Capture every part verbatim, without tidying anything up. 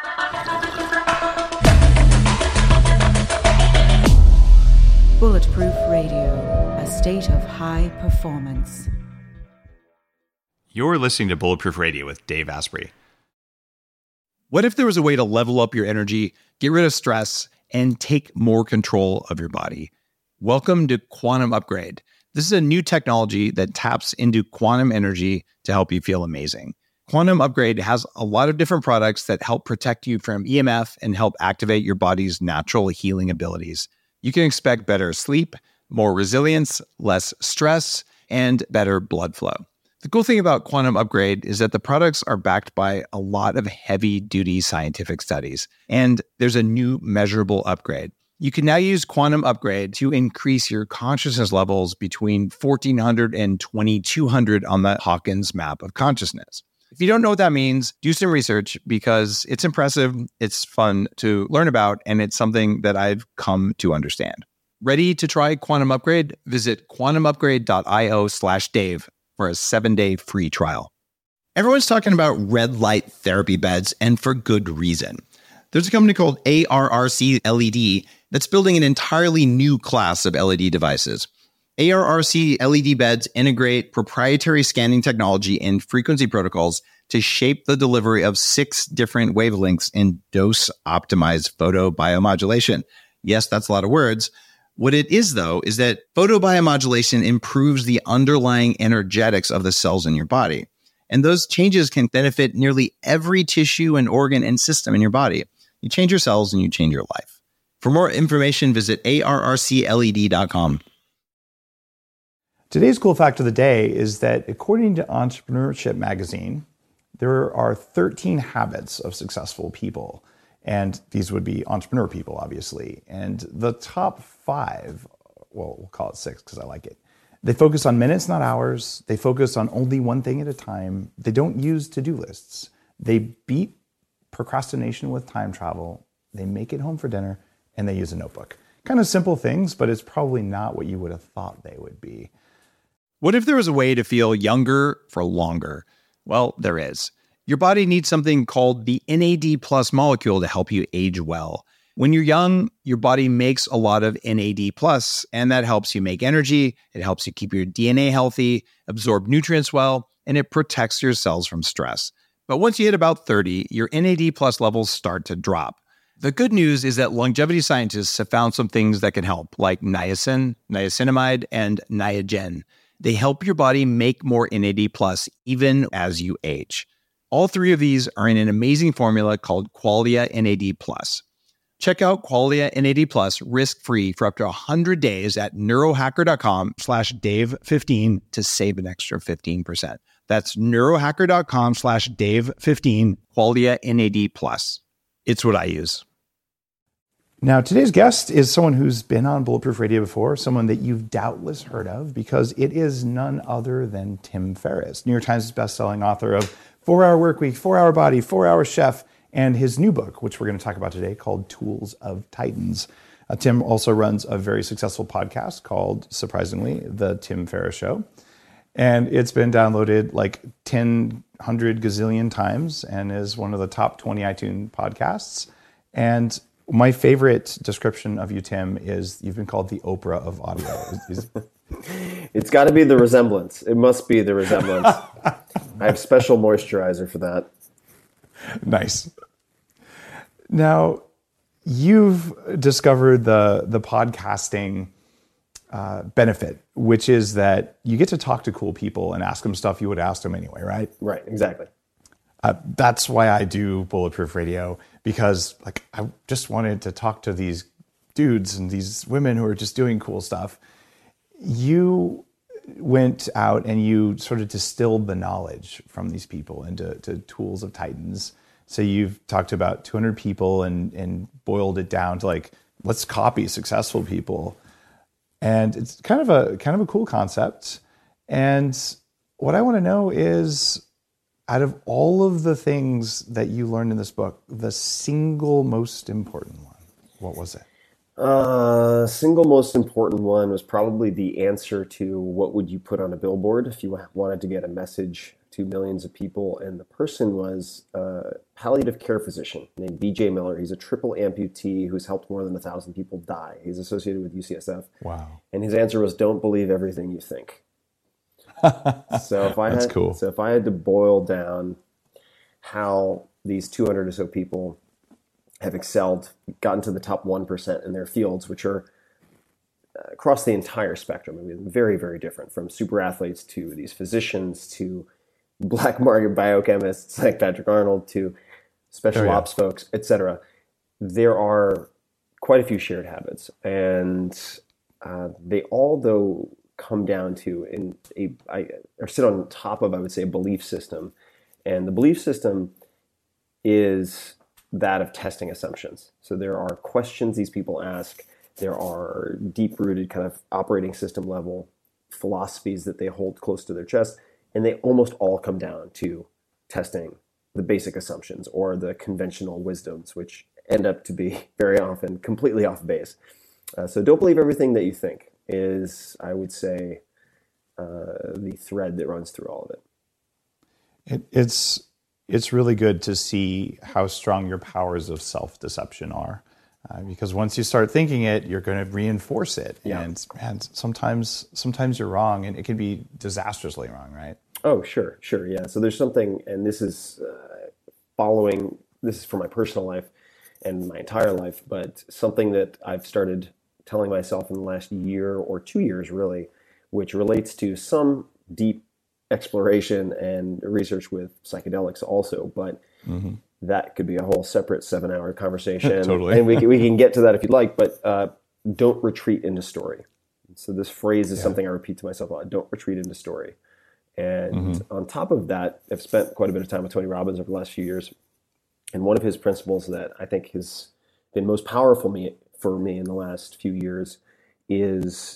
Bulletproof Radio, a state of high performance. You're listening to Bulletproof Radio with Dave Asprey. What if there was a way to level up your energy, get rid of stress, and take more control of your body? Welcome to Quantum Upgrade. This is a new technology that taps into quantum energy to help you feel amazing. Quantum Upgrade has a lot of different products that help protect you from E M F and help activate your body's natural healing abilities. You can expect better sleep, more resilience, less stress, and better blood flow. The cool thing about Quantum Upgrade is that the products are backed by a lot of heavy-duty scientific studies, and there's a new measurable upgrade. You can now use Quantum Upgrade to increase your consciousness levels between fourteen hundred and twenty-two hundred on the Hawkins map of consciousness. If you don't know what that means, do some research because it's impressive, it's fun to learn about, and it's something that I've come to understand. Ready to try Quantum Upgrade? Visit quantumupgrade.io slash Dave for a seven-day free trial. Everyone's talking about red light therapy beds, and for good reason. There's a company called A R R C L E D that's building an entirely new class of L E D devices. A R R C L E D beds integrate proprietary scanning technology and frequency protocols to shape the delivery of six different wavelengths in dose-optimized photobiomodulation. Yes, that's a lot of words. What it is, though, is that photobiomodulation improves the underlying energetics of the cells in your body. And those changes can benefit nearly every tissue and organ and system in your body. You change your cells and you change your life. For more information, visit A R R C L E D dot com. Today's cool fact of the day is that according to Entrepreneurship Magazine, there are thirteen habits of successful people. And these would be entrepreneur people, obviously. And the top five, well, we'll call it six because I like it. They focus on minutes, not hours. They focus on only one thing at a time. They don't use to-do lists. They beat procrastination with time travel. They make it home for dinner, and they use a notebook. Kind of simple things, but it's probably not what you would have thought they would be. What if there was a way to feel younger for longer? Well, there is. Your body needs something called the N A D plus molecule to help you age well. When you're young, your body makes a lot of N A D plus, and that helps you make energy. It helps you keep your D N A healthy, absorb nutrients well, and it protects your cells from stress. But once you hit about thirty, your N A D plus levels start to drop. The good news is that longevity scientists have found some things that can help, like niacin, niacinamide, and Niagen. They help your body make more N A D plus even as you age. All three of these are in an amazing formula called Qualia N A D plus. Check out Qualia N A D plus risk-free for up to one hundred days at neurohacker.com slash Dave fifteen to save an extra fifteen percent. That's neurohacker.com slash Dave fifteen, Qualia N A D plus. It's what I use. Now, today's guest is someone who's been on Bulletproof Radio before, someone that you've doubtless heard of because it is none other than Tim Ferriss, New York Times bestselling author of Four Hour Workweek, Four Hour Body, Four Hour Chef, and his new book, which we're going to talk about today, called Tools of Titans. Uh, Tim also runs a very successful podcast called, surprisingly, The Tim Ferriss Show. And it's been downloaded like ten hundred gazillion times and is one of the top twenty iTunes podcasts. And my favorite description of you, Tim, is you've been called the Oprah of audio. Is, It's got to be the resemblance. It must be the resemblance. I have special moisturizer for that. Nice. Now, you've discovered the, the podcasting uh, benefit, which is that you get to talk to cool people and ask them stuff you would ask them anyway, right? Right, exactly. Uh, that's why I do Bulletproof Radio, because like I just wanted to talk to these dudes and these women who are just doing cool stuff. You went out and you sort of distilled the knowledge from these people into to Tools of Titans. So you've talked about two hundred people and, and boiled it down to like, let's copy successful people. And it's kind of a kind of a cool concept. And what I want to know is, out of all of the things that you learned in this book, the single most important one, what was it? Uh, single most important one was probably the answer to what would you put on a billboard if you wanted to get a message to millions of people. And the person was a palliative care physician named B J Miller. He's a triple amputee who's helped more than a thousand people die. He's associated with U C S F. Wow. And his answer was, don't believe everything you think. So if I That's had, cool. So if I had to boil down how these two hundred or so people have excelled, gotten to the top one percent in their fields, which are uh, across the entire spectrum. I mean, very, very different, from super athletes to these physicians to black market biochemists like Patrick Arnold to special Oh, yeah. ops folks, et cetera. There are quite a few shared habits, and uh, they all, though, come down to in a I, or sit on top of, I would say, a belief system. And the belief system is that of testing assumptions. So there are questions these people ask. There are deep-rooted kind of operating system level philosophies that they hold close to their chest. And they almost all come down to testing the basic assumptions or the conventional wisdoms, which end up to be very often completely off base. Uh, so don't believe everything that you think is, I would say, uh, the thread that runs through all of it. It, it's it's really good to see how strong your powers of self-deception are, uh, because once you start thinking it, you're going to reinforce it. Yeah. And man, sometimes sometimes you're wrong, and it can be disastrously wrong, right? Oh, sure, sure, yeah. So there's something, and this is uh, following. This is for my personal life and my entire life, but something that I've started telling myself in the last year or two years, really, which relates to some deep exploration and research with psychedelics also, but mm-hmm. that could be a whole separate seven-hour conversation. Totally. And we can, we can get to that if you'd like, but uh, don't retreat into story. So this phrase is yeah. something I repeat to myself a lot: don't retreat into story. And mm-hmm. on top of that, I've spent quite a bit of time with Tony Robbins over the last few years. And one of his principles that I think has been most powerful me, for me in the last few years is,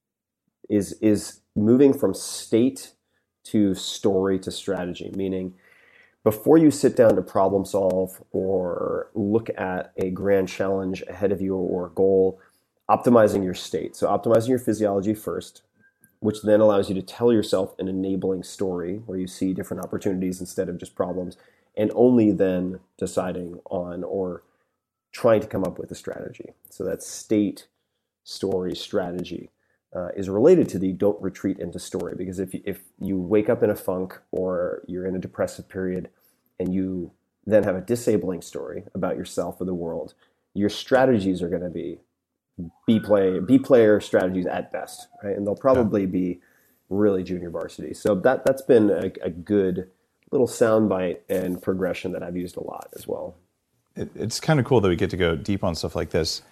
is, is moving from state to story to strategy, meaning before you sit down to problem solve or look at a grand challenge ahead of you or a goal, optimizing your state. So optimizing your physiology first, which then allows you to tell yourself an enabling story where you see different opportunities instead of just problems, and only then deciding on or trying to come up with a strategy. So that state, story, strategy uh, is related to the don't retreat into story, because if you, if you wake up in a funk or you're in a depressive period and you then have a disabling story about yourself or the world, your strategies are going to be B play, B player strategies at best, right? And they'll probably be really junior varsity. So that that's been a, a good little soundbite and progression that I've used a lot as well. It, it's kind of cool that we get to go deep on stuff like this.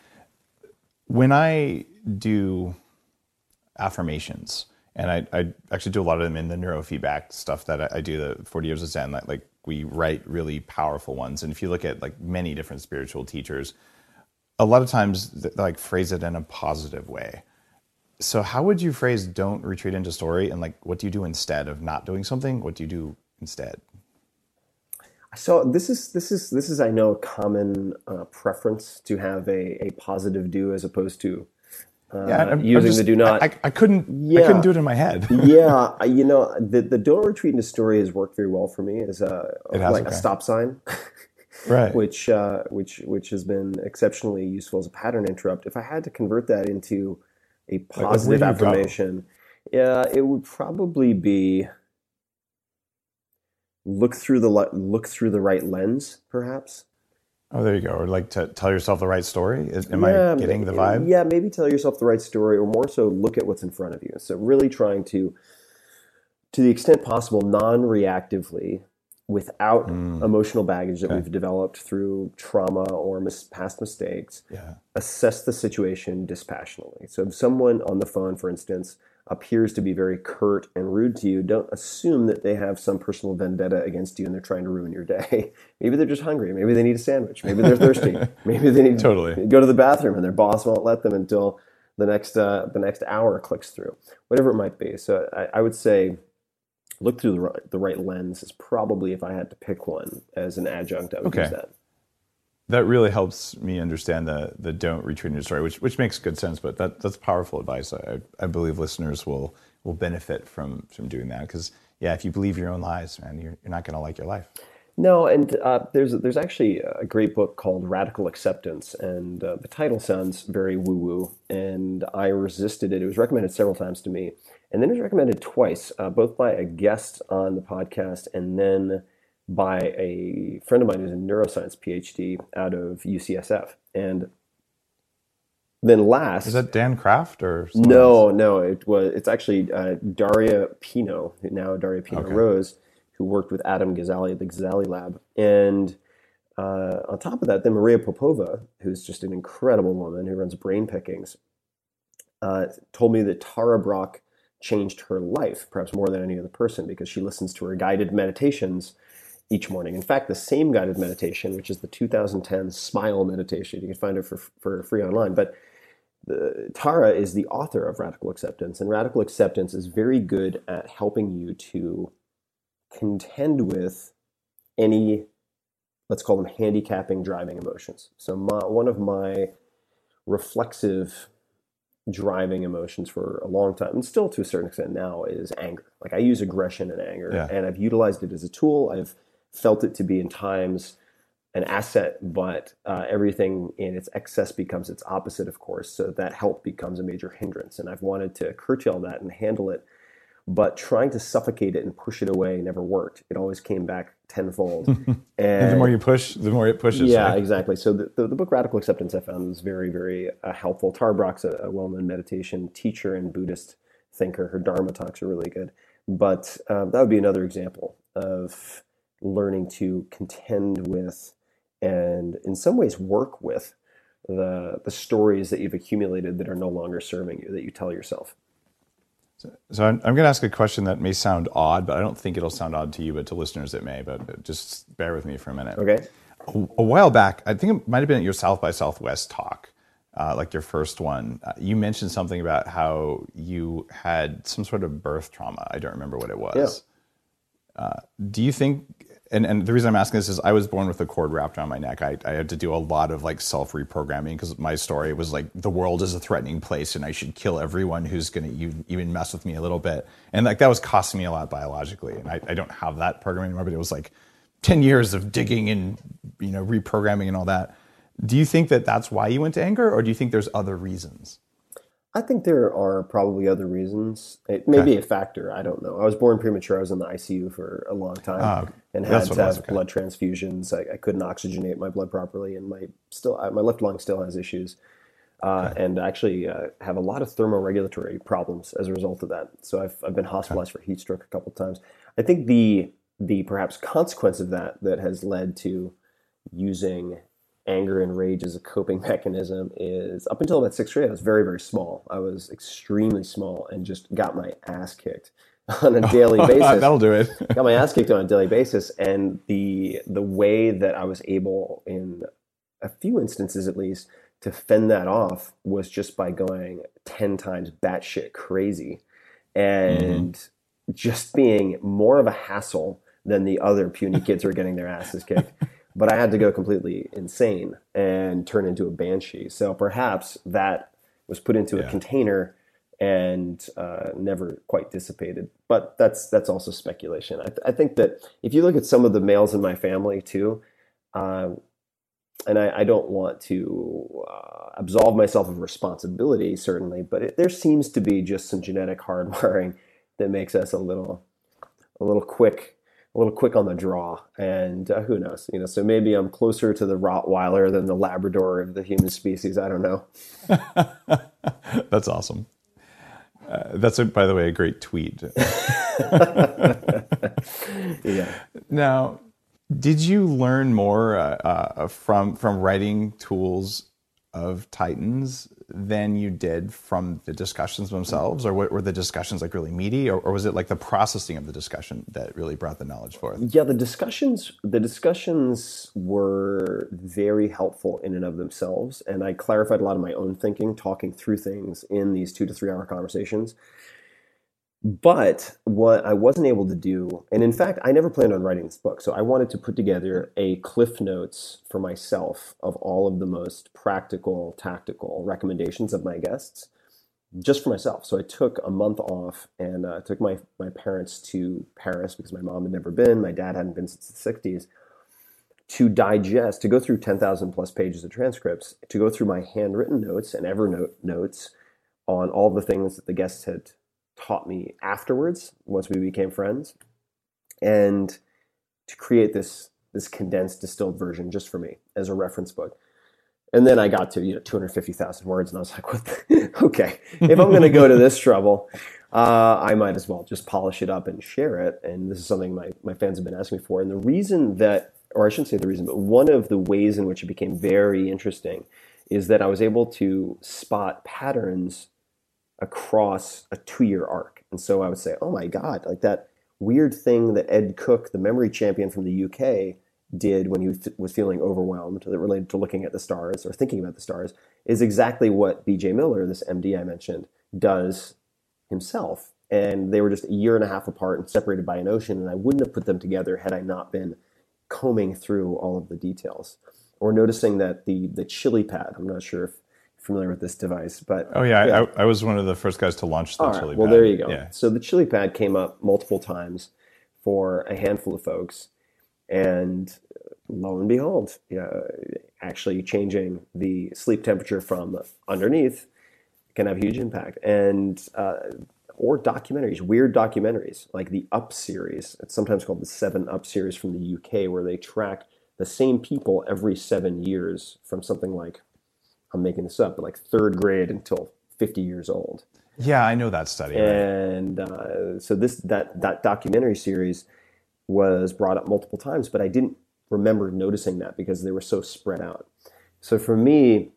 When I do affirmations, and I, I actually do a lot of them in the neurofeedback stuff that I, I do, the forty years of Zen, like, like we write really powerful ones. And if you look at like many different spiritual teachers, a lot of times they like phrase it in a positive way. So how would you phrase don't retreat into story, and like what do you do instead of not doing something? What do you do instead? So this is this is this is I know a common uh, preference to have a, a positive do as opposed to uh, yeah, I'm, using I'm just, the do not. I, I couldn't yeah. I couldn't do it in my head. yeah, I- you know the the don't retreat into story has worked very well for me as a It has, like okay. a stop sign. Right. Which uh, which which has been exceptionally useful as a pattern interrupt. If I had to convert that into a positive where do you go? affirmation, yeah, it would probably be look through the le- look through the right lens, perhaps. Oh, there you go. Or like to tell yourself the right story. Is, am Yeah, I getting the ma- vibe? Yeah, maybe tell yourself the right story, or more so, look at what's in front of you. So really trying to, to the extent possible, non-reactively, without Mm. emotional baggage that Okay. we've developed through trauma or mis- past mistakes, Yeah. assess the situation dispassionately. So if someone on the phone, for instance, appears to be very curt and rude to you, don't assume that they have some personal vendetta against you and they're trying to ruin your day. Maybe they're just hungry. Maybe they need a sandwich. Maybe they're thirsty. Maybe they need Totally. to go to the bathroom and their boss won't let them until the next uh, the next hour clicks through. Whatever it might be. So I, I would say look through the right, the right lens is probably, if I had to pick one as an adjunct, I would Okay. use that. That really helps me understand the the don't retreat into story, which which makes good sense. But that that's powerful advice. I I believe listeners will will benefit from from doing that, because yeah, if you believe your own lies, man, you're, you're not going to like your life. No, and uh, there's there's actually a great book called Radical Acceptance, and uh, the title sounds very woo-woo, and I resisted it. It was recommended several times to me, and then it was recommended twice, uh, both by a guest on the podcast and then by a friend of mine who's a neuroscience PhD out of U C S F. And then last... Is that Dan Kraft or... No, else? no, it was. It's actually uh, Daria Pino, now Daria Pino okay. Rose, who worked with Adam Gazzaley at the Gazzaley Lab. And uh, on top of that, then Maria Popova, who's just an incredible woman who runs Brain Pickings, uh, told me that Tara Brach changed her life, perhaps more than any other person, because she listens to her guided meditations each morning. In fact, the same guided meditation, which is the two thousand ten Smile meditation, you can find it for, for free online, but the, Tara is the author of Radical Acceptance, and Radical Acceptance is very good at helping you to contend with any, let's call them handicapping driving emotions. So my, one of my reflexive driving emotions for a long time, and still to a certain extent now, is anger. Like I use aggression and anger, yeah. and I've utilized it as a tool. I've felt it to be in times an asset, but uh, everything in its excess becomes its opposite, of course. So that help becomes a major hindrance, and I've wanted to curtail that and handle it. But trying to suffocate it and push it away never worked. It always came back tenfold. And, and the more you push, the more it pushes. Yeah, right? exactly. So the, the, the book Radical Acceptance I found was very, very uh, helpful. Tara Brach's a, a well-known meditation teacher and Buddhist thinker. Her Dharma talks are really good. But uh, that would be another example of learning to contend with and in some ways work with the the stories that you've accumulated that are no longer serving you, that you tell yourself. So, so I'm, I'm going to ask a question that may sound odd, but I don't think it'll sound odd to you, but to listeners it may. But just bear with me for a minute. Okay. A, a while back, I think it might have been at your South by Southwest talk, uh, like your first one. Uh, you mentioned something about how you had some sort of birth trauma. I don't remember what it was. Yeah. Uh, do you think? And, and the reason I'm asking this is I was born with a cord wrapped around my neck. I, I had to do a lot of like self reprogramming because my story was like the world is a threatening place and I should kill everyone who's going to even mess with me a little bit. And like that was costing me a lot biologically. And I, I don't have that programming anymore, but it was like ten years of digging and, you know, reprogramming and all that. Do you think that that's why you went to anger, or do you think there's other reasons? I think there are probably other reasons. It may okay. be a factor. I don't know. I was born premature. I was in the I C U for a long time uh, and had to have okay. blood transfusions. I, I couldn't oxygenate my blood properly, and my still my left lung still has issues. Uh, okay. And actually uh, have a lot of thermoregulatory problems as a result of that. So I've I've been hospitalized okay. for heat stroke a couple of times. I think the the perhaps consequence of that that has led to using anger and rage as a coping mechanism is up until about sixth grade, I was very, very small. I was extremely small and just got my ass kicked on a daily basis. That'll do it. Got my ass kicked on a daily basis. And the the way that I was able, in a few instances at least, to fend that off was just by going ten times batshit crazy and mm-hmm. just being more of a hassle than the other puny kids who are getting their asses kicked. But I had to go completely insane and turn into a banshee. So perhaps that was put into yeah. a container and uh, never quite dissipated. But that's that's also speculation. I, th- I think that if you look at some of the males in my family too, uh, and I, I don't want to uh, absolve myself of responsibility, certainly, but it, there seems to be just some genetic hardwiring that makes us a little a little quick. a little quick on the draw, and uh, who knows, you know, so maybe I'm closer to the Rottweiler than the Labrador of the human species. I don't know. That's awesome. Uh, that's, a, by the way, a great tweet. Yeah. Now, did you learn more uh, uh, from, from writing tools of Titans than you did from the discussions themselves, or were the discussions like really meaty, or, or was it like the processing of the discussion that really brought the knowledge forth? Yeah, the discussions the discussions were very helpful in and of themselves, and I clarified a lot of my own thinking, talking through things in these two to three hour conversations. But what I wasn't able to do, and in fact, I never planned on writing this book, so I wanted to put together a Cliff Notes for myself of all of the most practical, tactical recommendations of my guests. just for myself. So I took a month off and uh, took my, my parents to Paris because my mom had never been, my dad hadn't been since the sixties, to digest, to go through ten thousand plus pages of transcripts, to go through my handwritten notes and Evernote notes on all the things that the guests had taught me afterwards, once we became friends, and to create this this condensed, distilled version just for me as a reference book. And then I got to, you know, two hundred fifty thousand words, and I was like, what the, okay, if I'm going to go to this trouble, uh, I might as well just polish it up and share it. And this is something my, my fans have been asking me for. And the reason that, or I shouldn't say the reason, but one of the ways in which it became very interesting is that I was able to spot patterns across a two-year arc. And so I would say, oh my God, like that weird thing that Ed Cook, the memory champion from the U K, did when he was feeling overwhelmed that related to looking at the stars or thinking about the stars is exactly what B J Miller, this M D I mentioned, does himself. And they were just a year and a half apart and separated by an ocean, and I wouldn't have put them together had I not been combing through all of the details. Or noticing that the the chili pad, I'm not sure if you're familiar with this device, but... Oh yeah, yeah. I, I was one of the first guys to launch the all chili right, pad. Well, there you go. Yeah. So the chili pad came up multiple times for a handful of folks. And lo and behold, you know, actually changing the sleep temperature from underneath can have a huge impact. And uh, or documentaries, weird documentaries like the Up series. It's sometimes called the Seven Up series from the U K, where they track the same people every seven years from something like, I'm making this up, but like third grade until fifty years old. Yeah, I know that study. And right? uh, so this that that documentary series was brought up multiple times, but I didn't remember noticing that because they were so spread out. So for me,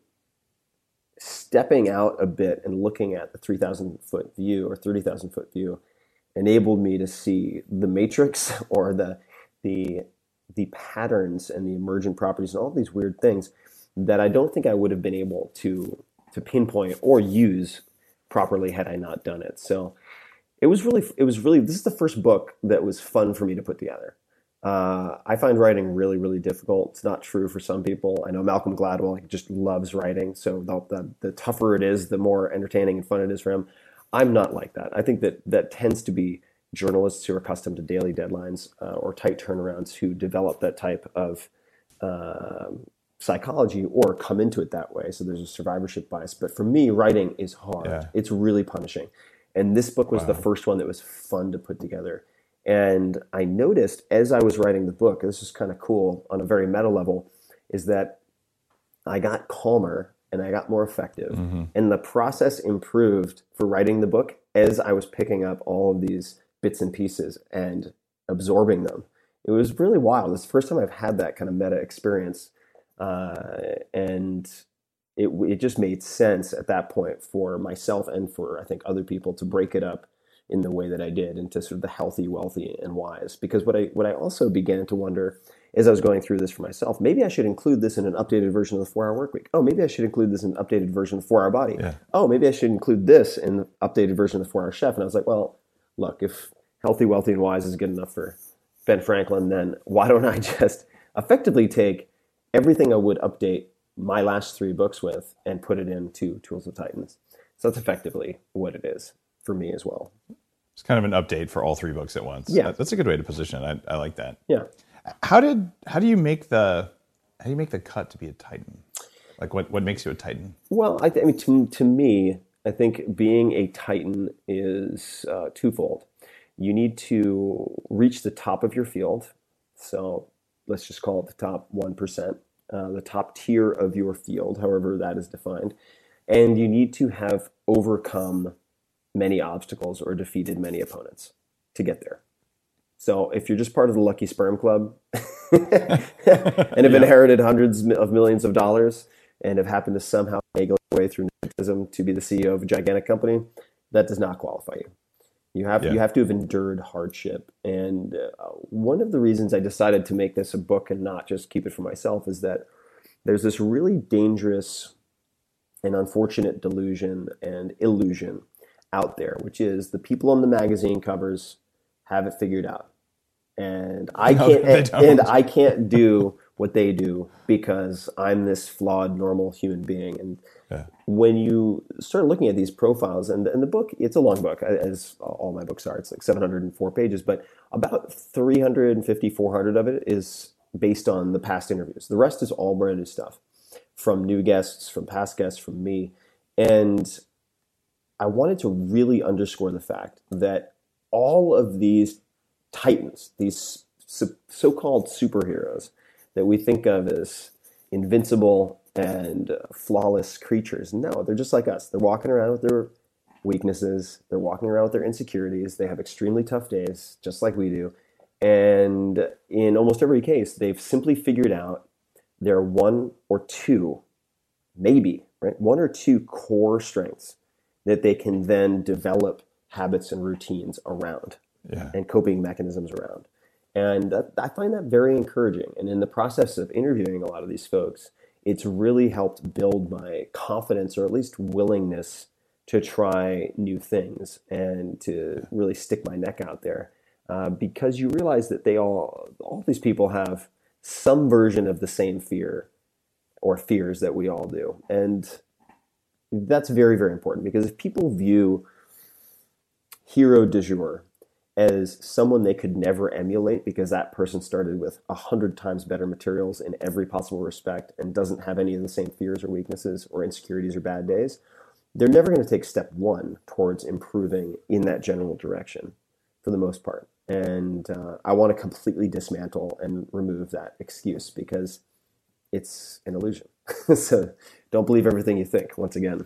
stepping out a bit and looking at the three thousand foot view or thirty thousand foot view enabled me to see the matrix or the the the patterns and the emergent properties and all these weird things that I don't think I would have been able to to pinpoint or use properly had I not done it. So It was really, it was really, this is the first book that was fun for me to put together. Uh, I find writing really, really difficult. It's not true for some people. I know Malcolm Gladwell just loves writing. So the, the, the tougher it is, the more entertaining and fun it is for him. I'm not like that. I think that that tends to be journalists who are accustomed to daily deadlines uh, or tight turnarounds who develop that type of uh, psychology or come into it that way. So there's a survivorship bias. But for me, writing is hard. Yeah. It's really punishing. And this book was wow. the first one that was fun to put together. And I noticed as I was writing the book, and this is kind of cool on a very meta level, is that I got calmer and I got more effective. Mm-hmm. And the process improved for writing the book as I was picking up all of these bits and pieces and absorbing them. It was really wild. It's the first time I've had that kind of meta experience. Uh, and It it just made sense at that point for myself and for, I think, other people to break it up in the way that I did into sort of the healthy, wealthy, and wise. Because what I what I also began to wonder as I was going through this for myself, maybe I should include this in an updated version of the four-hour work week. Oh, maybe I should include this in an updated version of the four-hour body. Yeah. Oh, maybe I should include this in the updated version of the four-hour chef. And I was like, well, look, if healthy, wealthy, and wise is good enough for Ben Franklin, then why don't I just effectively take everything I would update my last three books with and put it into Tools of Titans. So that's effectively what it is for me as well. It's kind of an update for all three books at once. Yeah. That's a good way to position it. I, I like that. Yeah. How did, how do you make the, how do you make the cut to be a Titan? Like what, what makes you a Titan? Well, I, th- I mean, to, to me, I think being a Titan is uh, twofold. You need to reach the top of your field. So let's just call it the top one percent. Uh, the top tier of your field, however that is defined. And you need to have overcome many obstacles or defeated many opponents to get there. So if you're just part of the Lucky Sperm Club and have yeah. inherited hundreds of millions of dollars and have happened to somehow haggle your way through nepotism to be the C E O of a gigantic company, that does not qualify you. You have, yeah. you have to have endured hardship. And uh, one of the reasons I decided to make this a book and not just keep it for myself is that there's this really dangerous and unfortunate delusion and illusion out there, which is the people on the magazine covers have it figured out. And I no, can't and, and I can't do what they do because I'm this flawed, normal human being. And Yeah. when you start looking at these profiles, and, and the book, it's a long book, as all my books are. It's like seven hundred four pages, but about three hundred fifty, four hundred of it is based on the past interviews. The rest is all brand new stuff from new guests, from past guests, from me. And I wanted to really underscore the fact that all of these titans, these so-called superheroes that we think of as invincible and flawless creatures, no, they're just like us. They're walking around with their weaknesses. They're walking around with their insecurities. They have extremely tough days, just like we do. And in almost every case, they've simply figured out their one or two, maybe, right, one or two core strengths that they can then develop habits and routines around Yeah. and coping mechanisms around. And that, I find that very encouraging. And in the process of interviewing a lot of these folks, it's really helped build my confidence, or at least willingness, to try new things and to really stick my neck out there. Uh, because you realize that they all, all these people have some version of the same fear or fears that we all do. And that's very, very important, because if people view hero du jour as someone they could never emulate because that person started with a hundred times better materials in every possible respect and doesn't have any of the same fears or weaknesses or insecurities or bad days, they're never going to take step one towards improving in that general direction for the most part. And uh, I want to completely dismantle and remove that excuse, because it's an illusion. So don't believe everything you think, once again.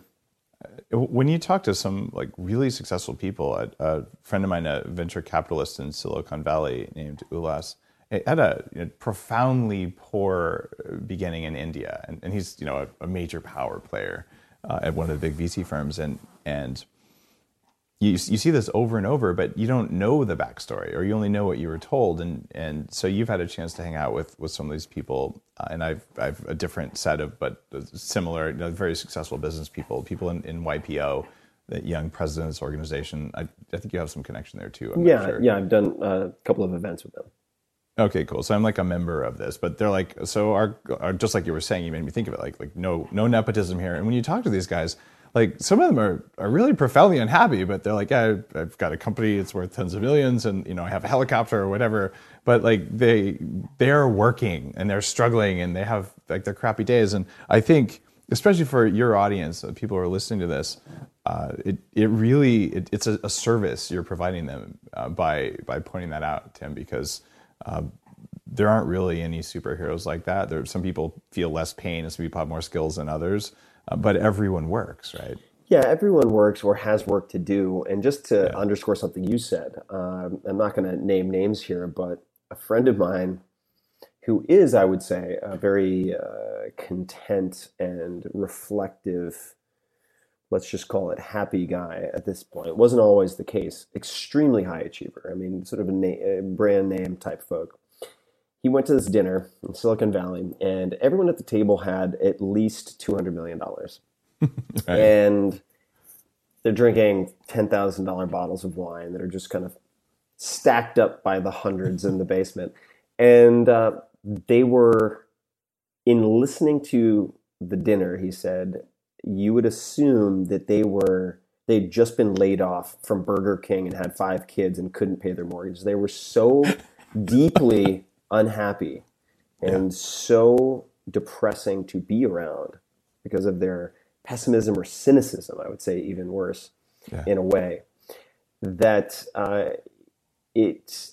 When you talk to some like really successful people, a, a friend of mine, a venture capitalist in Silicon Valley named Ulas, had a you know, profoundly poor beginning in India, and, and he's you know a, a major power player uh, at one of the big V C firms, and and you you see this over and over, but you don't know the backstory, or you only know what you were told, and and so you've had a chance to hang out with with some of these people, uh, and I've I've a different set of but similar, you know, very successful business people, people in, in Y P O, the Young Presidents Organization. I, I think you have some connection there too. I'm yeah, not sure. yeah, I've done a couple of events with them. Okay, cool. So I'm like a member of this, but they're like, so our, our just like you were saying, you made me think of it, like like no no nepotism here. And when you talk to these guys, like some of them are, are really profoundly unhappy, but they're like, yeah, I've got a company, it's worth tens of millions, and you know, I have a helicopter or whatever. But like they they're working and they're struggling and they have like their crappy days. And I think, especially for your audience, uh, people who are listening to this, uh, it it really it, it's a, a service you're providing them uh, by by pointing that out, Tim, because uh, there aren't really any superheroes like that. There, some people feel less pain, and some people have more skills than others. Uh, but everyone works, right? Yeah, everyone works or has work to do. And just to Yeah. underscore something you said, um, I'm not going to name names here, but a friend of mine who is, I would say, a very uh, content and reflective, let's just call it happy guy at this point. It wasn't always the case. Extremely high achiever. I mean, sort of a, na- a brand name type folk. He went to this dinner in Silicon Valley, and everyone at the table had at least two hundred million dollars. Right. And they're drinking ten thousand dollars bottles of wine that are just kind of stacked up by the hundreds in the basement. And uh, they were, in listening to the dinner, he said, you would assume that they were, they'd just been laid off from Burger King and had five kids and couldn't pay their mortgage. They were so deeply unhappy and yeah. so depressing to be around because of their pessimism or cynicism, I would say even worse yeah. in a way, that uh, it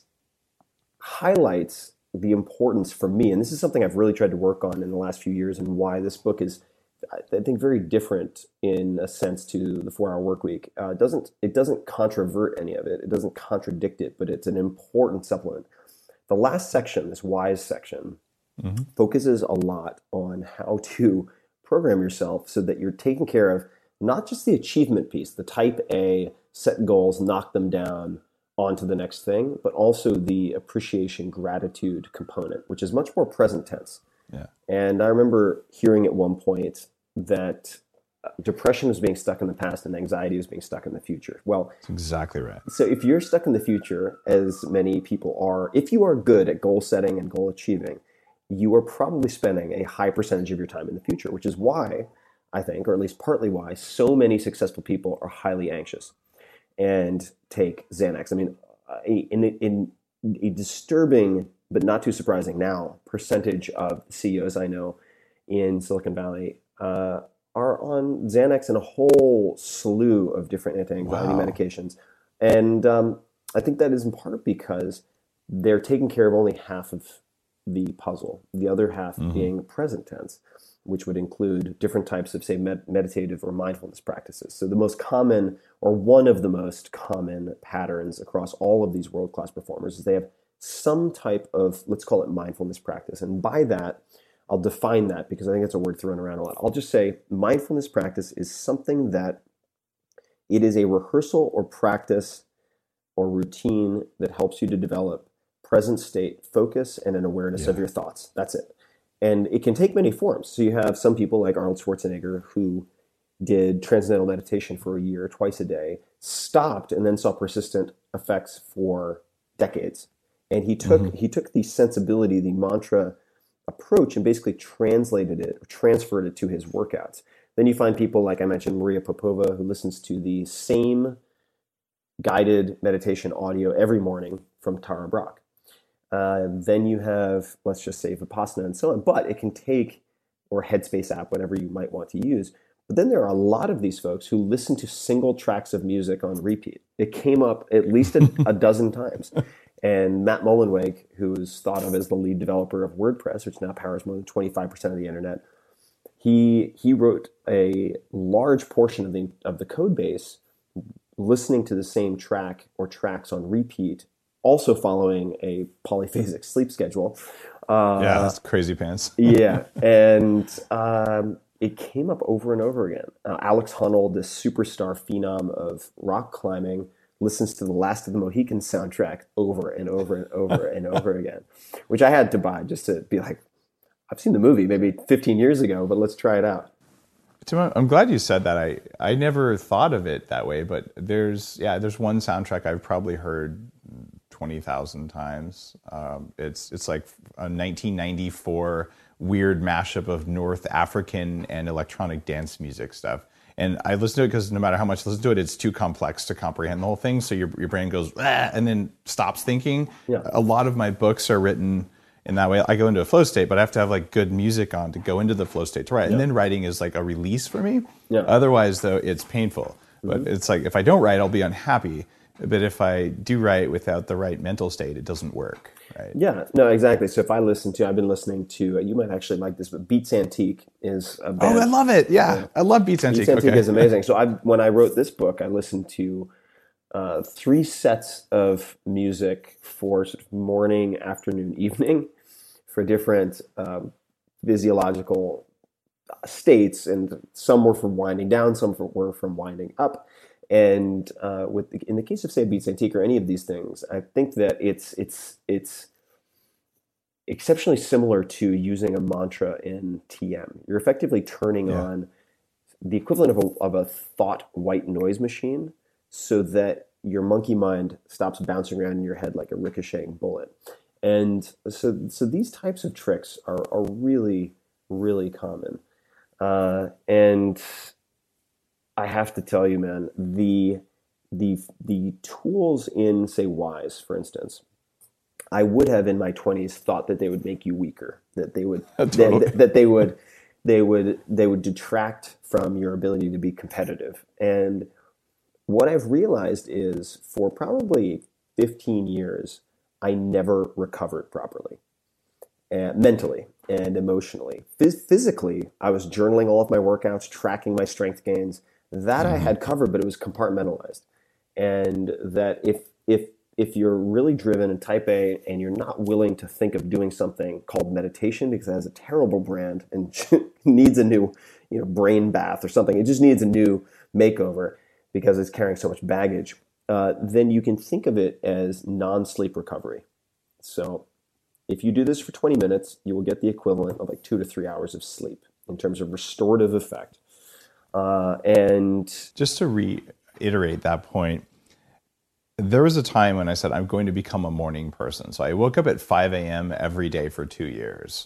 highlights the importance for me, and this is something I've really tried to work on in the last few years, and why this book is, I think, very different in a sense to the four-hour work week. Uh, it doesn't it doesn't controvert any of it. It doesn't contradict it, but it's an important supplement. The last section, this WISE section, mm-hmm. focuses a lot on how to program yourself so that you're taking care of not just the achievement piece, the type A, set goals, knock them down, on to the next thing, but also the appreciation, gratitude component, which is much more present tense. Yeah. And I remember hearing at one point that depression was being stuck in the past and anxiety was being stuck in the future. Well, that's exactly right. So if you're stuck in the future, as many people are, if you are good at goal setting and goal achieving, you are probably spending a high percentage of your time in the future, which is why I think, or at least partly why, so many successful people are highly anxious and take Xanax. I mean, in, in a disturbing, but not too surprising now, percentage of C E Os I know in Silicon Valley uh, are on Xanax and a whole slew of different anti-anxiety wow. medications. And um, I think that is in part because they're taking care of only half of the puzzle, the other half mm-hmm. being present tense, which would include different types of, say, med- meditative or mindfulness practices. So the most common, or one of the most common patterns across all of these world-class performers is they have some type of, let's call it mindfulness practice. And by that, I'll define that because I think it's a word thrown around a lot. I'll just say mindfulness practice is something that it is a rehearsal or practice or routine that helps you to develop present state focus and an awareness yeah. of your thoughts. That's it. And it can take many forms. So you have some people like Arnold Schwarzenegger who did transcendental meditation for a year, twice a day, stopped, and then saw persistent effects for decades. And he took mm-hmm. he took the sensibility, the mantra approach, and basically translated it, transferred it to his workouts. Then you find people like I mentioned, Maria Popova, who listens to the same guided meditation audio every morning from Tara Brach. Uh, then you have, let's just say, Vipassana and so on. But it can take, or Headspace app, whatever you might want to use. But then there are a lot of these folks who listen to single tracks of music on repeat. It came up at least a, a dozen times. And Matt Mullenweg, who is thought of as the lead developer of WordPress, which now powers more than twenty-five percent of the internet, he he wrote a large portion of the of the code base listening to the same track or tracks on repeat, also following a polyphasic sleep schedule. Uh, yeah, that's crazy pants. yeah, and um, it came up over and over again. Uh, Alex Honnold, this superstar phenom of rock climbing, listens to the Last of the Mohicans soundtrack over and over and over and over again, which I had to buy just to be like, I've seen the movie maybe fifteen years ago, but let's try it out. I'm glad you said that. I, I never thought of it that way, but there's yeah there's one soundtrack I've probably heard twenty thousand times. Um, it's it's like a nineteen ninety-four weird mashup of North African and electronic dance music stuff. And I listen to it because no matter how much I listen to it, it's too complex to comprehend the whole thing. So your your brain goes, ah, and then stops thinking. Yeah. A lot of my books are written in that way. I go into a flow state, but I have to have like good music on to go into the flow state to write. Yeah. And then writing is like a release for me. Yeah. Otherwise, though, it's painful. Mm-hmm. But it's like if I don't write, I'll be unhappy. But if I do write without the right mental state, it doesn't work. Right? Yeah, no, exactly. So if I listen to, I've been listening to, uh, you might actually like this, but Beats Antique is a band. Oh, I love it. Yeah, uh, I love Beats Antique. Beats Antique okay. is amazing. So I, when I wrote this book, I listened to uh, three sets of music for sort of morning, afternoon, evening for different um, physiological states. And some were from winding down, some were from winding up. And uh, with the, in the case of, say, Beats Antique or any of these things, I think that it's it's it's exceptionally similar to using a mantra in T M. You're effectively turning yeah. on the equivalent of a, of a thought white noise machine so that your monkey mind stops bouncing around in your head like a ricocheting bullet. And so so these types of tricks are, are really, really common. Uh, and... I have to tell you, man, the the the tools in, say, Wise, for instance, I would have in my twenties thought that they would make you weaker, that they would totally. that, that they would they would they would detract from your ability to be competitive. And what I've realized is for probably fifteen years, I never recovered properly, uh, mentally and emotionally. Phys- physically, I was journaling all of my workouts, tracking my strength gains. That I had covered, but it was compartmentalized. And that if if if you're really driven and type A and you're not willing to think of doing something called meditation because it has a terrible brand and needs a new, you know, brain bath or something, it just needs a new makeover because it's carrying so much baggage, uh, then you can think of it as non-sleep recovery. So if you do this for twenty minutes, you will get the equivalent of like two to three hours of sleep in terms of restorative effect. Uh, and just to reiterate that point, there was a time when I said I'm going to become a morning person. So I woke up at five a.m. every day for two years.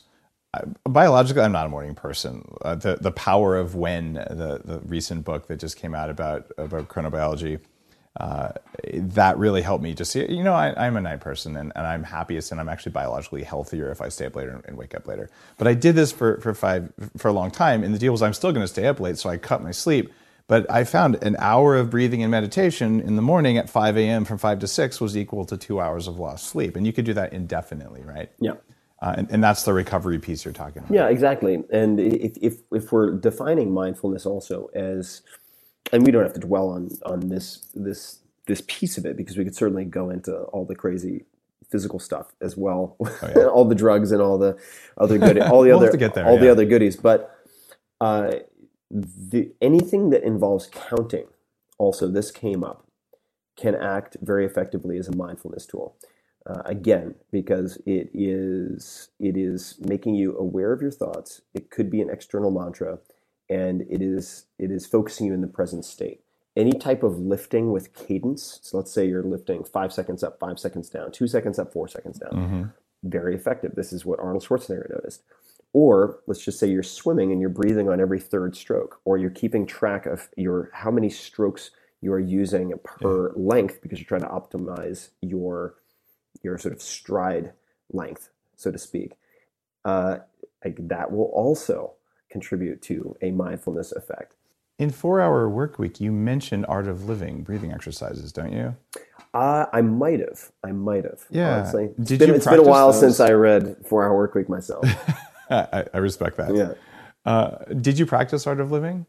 I, biologically, I'm not a morning person. Uh, the the Power of When, the the recent book that just came out about about chronobiology, uh, that really helped me just see, you know, I, I'm a night person, and, and I'm happiest, and I'm actually biologically healthier if I stay up later and, and wake up later. But I did this for for five for a long time, and the deal was I'm still going to stay up late, so I cut my sleep. But I found an hour of breathing and meditation in the morning at five a.m. from five to six was equal to two hours of lost sleep, and you could do that indefinitely, right? Yeah. Uh, and, and that's the recovery piece you're talking about. Yeah, exactly. And if, if if we're defining mindfulness also as, and we don't have to dwell on on this this this piece of it, because we could certainly go into all the crazy physical stuff as well, oh, yeah. all the drugs and all the other good, all the we'll other have to get there, all yeah. the other goodies. But uh, the anything that involves counting, also this came up, can act very effectively as a mindfulness tool. Uh, again, because it is it is making you aware of your thoughts. It could be an external mantra, and it is it is focusing you in the present state. Any type of lifting with cadence. So let's say you're lifting five seconds up, five seconds down, two seconds up, four seconds down. Mm-hmm. Very effective. This is what Arnold Schwarzenegger noticed. Or let's just say you're swimming and you're breathing on every third stroke, or you're keeping track of your how many strokes you are using per yeah. length, because you're trying to optimize your your sort of stride length, so to speak. Uh, like that will also contribute to a mindfulness effect. In Four Hour Work Week, you mentioned Art of Living breathing exercises, don't you? Uh, I might have. I might have. Yeah. Honestly. It's Did been, you It's been a while those? since I read Four Hour Work Week myself. I, I respect that. Yeah. Uh, did you practice Art of Living?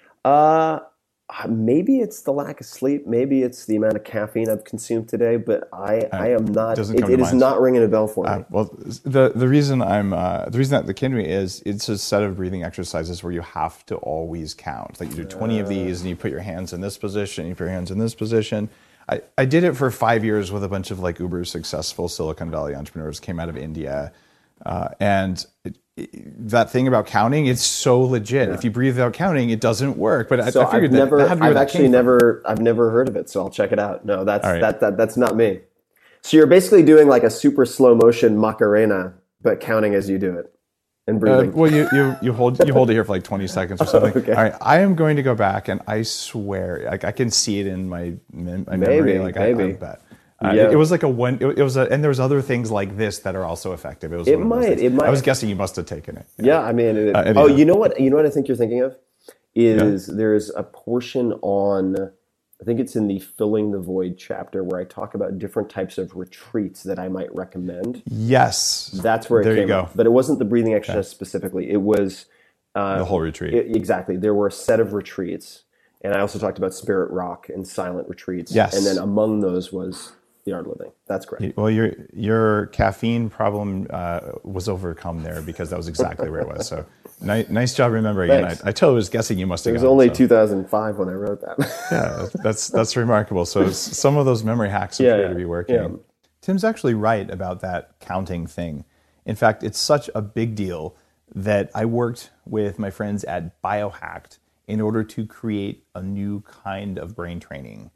Uh, maybe it's the lack of sleep. Maybe it's the amount of caffeine I've consumed today. But I, I am not. It, it is not ringing a bell for me. Uh, well, the the reason I'm uh, the reason that the came to me is it's a set of breathing exercises where you have to always count. Like you do twenty uh, of these, and you put your hands in this position, you put your hands in this position. I, I did it for five years with a bunch of like uber successful Silicon Valley entrepreneurs, came out of India. Uh, and it, it, that thing about counting, it's so legit. Yeah. If you breathe without counting, it doesn't work. But so I, I figured I've never, that, that I've actually never, I've never heard of it. So I'll check it out. No, that's right. that, that that's not me. So you're basically doing like a super slow motion Macarena, but counting as you do it and breathing. Uh, well, you, you you hold you hold it here for like twenty seconds or something. Okay. All right, I am going to go back, and I swear, like I can see it in my, my memory. Maybe, like maybe. I, I bet. Uh, yeah. it, it was like a one. It, it was a, and there was other things like this that are also effective. It was. It one might. Of it might. I was guessing you must have taken it. Yeah, yeah I mean. It, uh, oh, you know what? You know what I think you're thinking of is yeah. there's a portion on. I think it's in the Filling the Void chapter where I talk about different types of retreats that I might recommend. Yes, that's where it there came you go. Up. But it wasn't the breathing exercise okay. specifically. It was uh, the whole retreat. It, exactly. There were a set of retreats, and I also talked about Spirit Rock and silent retreats. Yes, and then among those was the Art of Living. That's correct. Well, your your caffeine problem uh, was overcome there because that was exactly where it was. So nice, nice job remembering. And I, I totally was guessing you must have. It was gone, only so. two thousand five when I wrote that. Yeah, that's that's remarkable. So some of those memory hacks appear yeah, yeah. to be working. Yeah. Tim's actually right about that counting thing. In fact, it's such a big deal that I worked with my friends at Biohacked in order to create a new kind of brain training.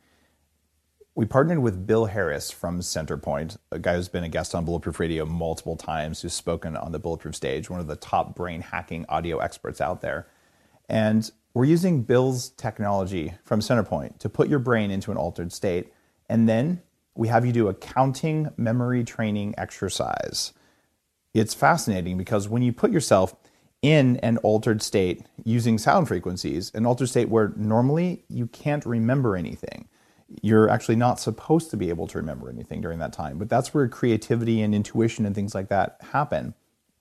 We partnered with Bill Harris from Centerpoint, a guy who's been a guest on Bulletproof Radio multiple times, who's spoken on the Bulletproof stage, one of the top brain hacking audio experts out there. And we're using Bill's technology from Centerpoint to put your brain into an altered state. And then we have you do a counting memory training exercise. It's fascinating because when you put yourself in an altered state using sound frequencies, an altered state where normally you can't remember anything, you're actually not supposed to be able to remember anything during that time. But that's where creativity and intuition and things like that happen.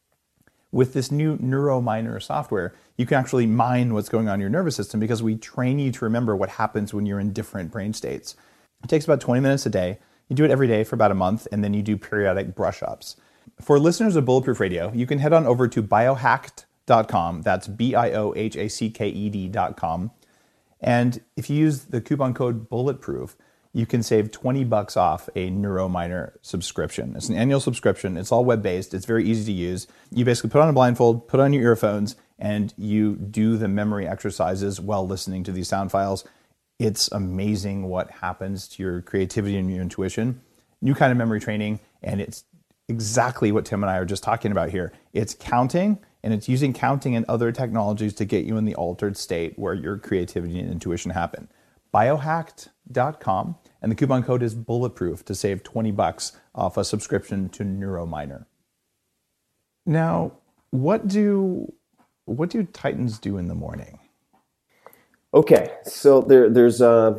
With this new NeuroMiner software, you can actually mine what's going on in your nervous system because we train you to remember what happens when you're in different brain states. It takes about twenty minutes a day. You do it every day for about a month, and then you do periodic brush-ups. For listeners of Bulletproof Radio, you can head on over to biohacked dot com. That's B I O H A C K E D dot com. And if you use the coupon code Bulletproof, you can save twenty bucks off a NeuroMiner subscription. It's an annual subscription. It's all web-based. It's very easy to use. You basically put on a blindfold, put on your earphones, and you do the memory exercises while listening to these sound files. It's amazing what happens to your creativity and your intuition. New kind of memory training, and it's exactly what Tim and I are just talking about here. It's counting, and it's using counting and other technologies to get you in the altered state where your creativity and intuition happen. biohacked dot com, and the coupon code is bulletproof to save twenty bucks off a subscription to NeuroMiner. Now, what do what do Titans do in the morning? Okay, so there there's uh,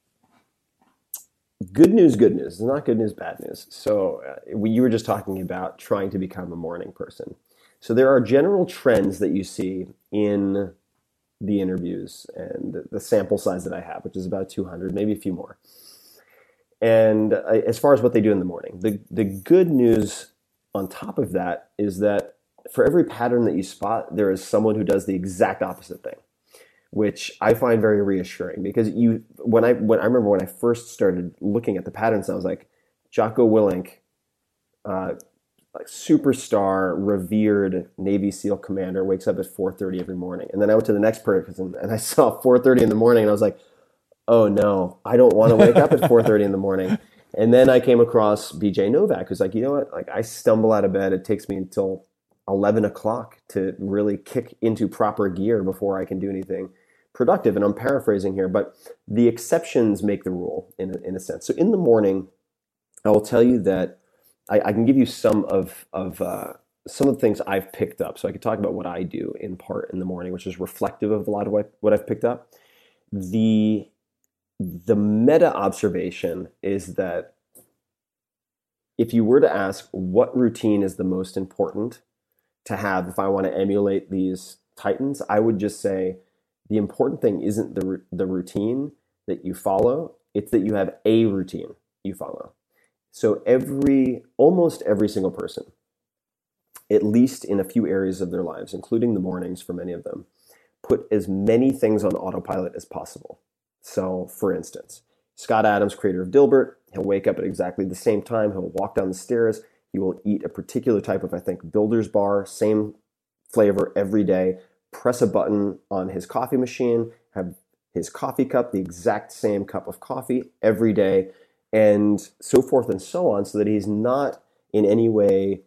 good news, good news. It's not good news, bad news. So uh, we, you were just talking about trying to become a morning person. So there are general trends that you see in the interviews and the, the sample size that I have, which is about two hundred, maybe a few more. And uh, as far as what they do in the morning, the, the good news on top of that is that for every pattern that you spot, there is someone who does the exact opposite thing, which I find very reassuring, because you, when I, when I remember when I first started looking at the patterns, I was like, Jocko Willink, uh, like superstar, revered Navy SEAL commander, wakes up at four thirty every morning. And then I went to the next person and I saw four thirty in the morning, and I was like, oh no, I don't want to wake up at four thirty in the morning. And then I came across B J Novak, who's like, you know what? Like, I stumble out of bed. It takes me until eleven o'clock to really kick into proper gear before I can do anything productive. And I'm paraphrasing here, but the exceptions make the rule in a, in a sense. So in the morning, I will tell you that I, I can give you some of, of uh, some of the things I've picked up. So I can talk about what I do in part in the morning, which is reflective of a lot of what, what I've picked up. The The meta observation is that if you were to ask what routine is the most important to have if I want to emulate these Titans, I would just say the important thing isn't the the routine that you follow, it's that you have a routine you follow. So every, almost every single person, at least in a few areas of their lives, including the mornings for many of them, put as many things on autopilot as possible. So, for instance, Scott Adams, creator of Dilbert, he'll wake up at exactly the same time. He'll walk down the stairs. He will eat a particular type of, I think, Builder's bar, same flavor every day, press a button on his coffee machine, have his coffee cup, the exact same cup of coffee every day, and so forth and so on, so that he's not in any way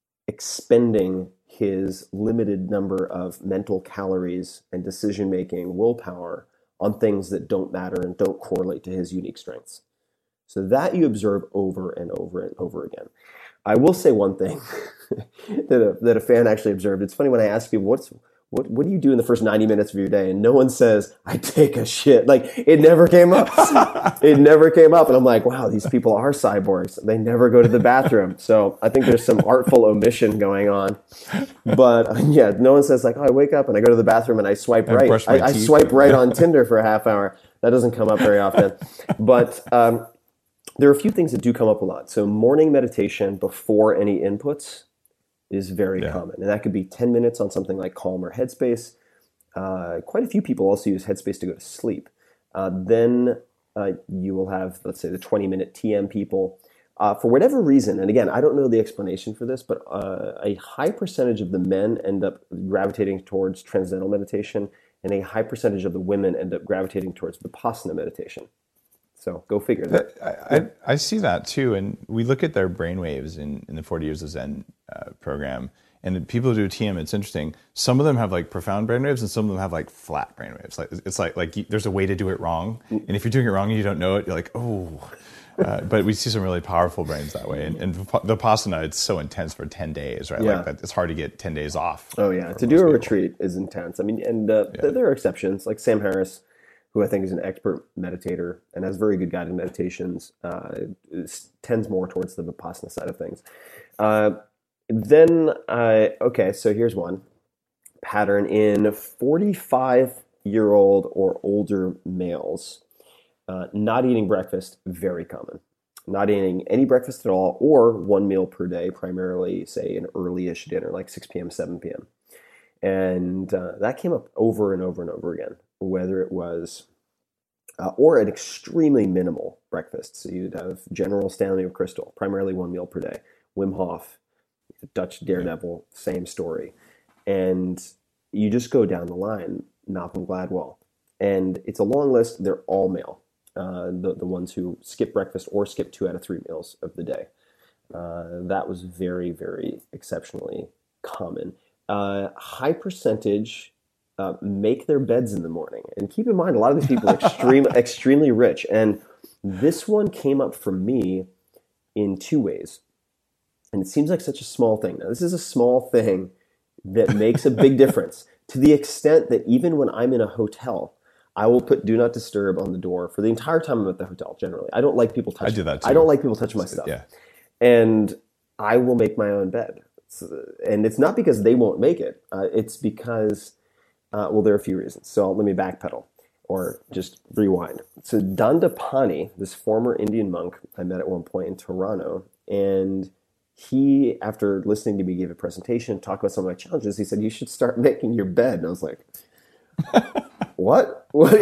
expending his limited number of mental calories and decision-making willpower on things that don't matter and don't correlate to his unique strengths. So that you observe over and over and over again. I will say one thing that a, that a fan actually observed. It's funny when I ask people, what's what what do you do in the first ninety minutes of your day? And no one says, I take a shit. Like, it never came up. It never came up. And I'm like, wow, these people are cyborgs. They never go to the bathroom. So I think there's some artful omission going on. But yeah, no one says like, oh, I wake up and I go to the bathroom and I swipe I right. I, I swipe right on Tinder for a half hour. That doesn't come up very often. But um, there are a few things that do come up a lot. So morning meditation before any inputs is very yeah. common. And that could be ten minutes on something like Calm or Headspace. Uh, quite a few people also use Headspace to go to sleep. Uh, then uh, you will have, let's say, the twenty-minute T M people. Uh, for whatever reason, and again, I don't know the explanation for this, but uh, a high percentage of the men end up gravitating towards Transcendental Meditation, and a high percentage of the women end up gravitating towards Vipassana meditation. So go figure that. I, I, I see that too. And we look at their brainwaves in, in the forty Years of Zen uh, program. And the people who do T M, it's interesting. Some of them have like profound brainwaves and some of them have like flat brainwaves. Like, it's like, like you, there's a way to do it wrong. And if you're doing it wrong and you don't know it, you're like, oh. Uh, but we see some really powerful brains that way. And, and the Vipassana, it's so intense for ten days, right? Yeah. Like that, it's hard to get ten days off. Oh yeah. To do a people. retreat is intense. I mean, and uh, yeah. there are exceptions like Sam Harris, who I think is an expert meditator and has very good guided meditations, uh, tends more towards the Vipassana side of things. Uh, then, uh, okay, so here's one pattern in forty-five-year-old or older males. Uh, not eating breakfast, very common. Not eating any breakfast at all, or one meal per day, primarily, say, an early-ish dinner, like six p.m., seven p.m. And uh, that came up over and over and over again, whether it was, uh, or an extremely minimal breakfast. So you'd have General Stanley of Crystal, primarily one meal per day. Wim Hof, Dutch Daredevil, same story. And you just go down the line, Malcolm Gladwell. And it's a long list. They're all male, uh, the, the ones who skip breakfast or skip two out of three meals of the day. Uh, that was very, very exceptionally common. Uh, high percentage uh, make their beds in the morning. And keep in mind, a lot of these people are extreme, extremely rich. And this one came up for me in two ways. And it seems like such a small thing. Now, this is a small thing that makes a big difference, to the extent that even when I'm in a hotel, I will put do not disturb on the door for the entire time I'm at the hotel, generally. I don't like people touching. I do that too. I don't like people touching my stuff. Yeah. And I will make my own bed. And it's not because they won't make it. Uh, it's because, uh, well, there are a few reasons. So let me backpedal or just rewind. So Dandapani, this former Indian monk I met at one point in Toronto, and he, after listening to me give a presentation, talk about some of my challenges, he said, you should start making your bed. And I was like, what? What?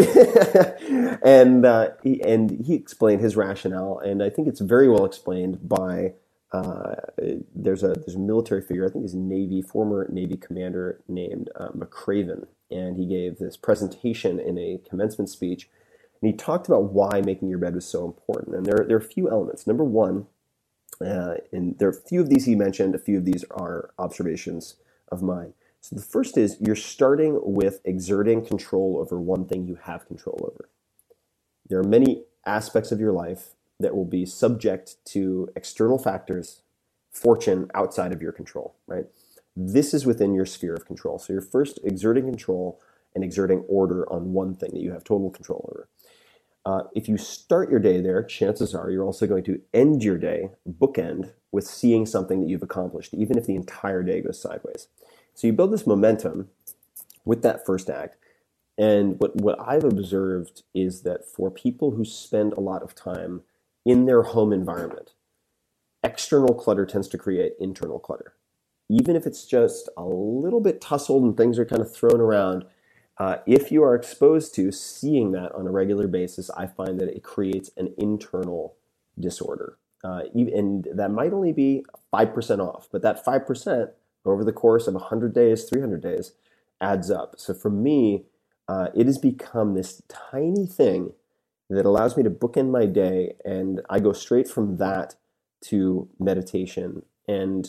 and uh, he, and he explained his rationale, and I think it's very well explained by uh, there's a there's a military figure, I think he's a Navy former Navy commander named uh, McCraven, and he gave this presentation in a commencement speech, and he talked about why making your bed was so important. And there there are a few elements. Number one, uh, and there are a few of these he mentioned. A few of these are observations of mine. So the first is you're starting with exerting control over one thing you have control over. There are many aspects of your life that will be subject to external factors, fortune outside of your control, right? This is within your sphere of control. So you're first exerting control and exerting order on one thing that you have total control over. Uh, if you start your day there, chances are you're also going to end your day, bookend, with seeing something that you've accomplished, even if the entire day goes sideways. So you build this momentum with that first act. And what, what I've observed is that for people who spend a lot of time in their home environment, external clutter tends to create internal clutter. Even if it's just a little bit tussled and things are kind of thrown around, uh, if you are exposed to seeing that on a regular basis, I find that it creates an internal disorder. Uh, and that might only be five percent off, but that five percent over the course of one hundred days, three hundred days, adds up. So for me, uh, it has become this tiny thing that allows me to bookend my day, and I go straight from that to meditation. And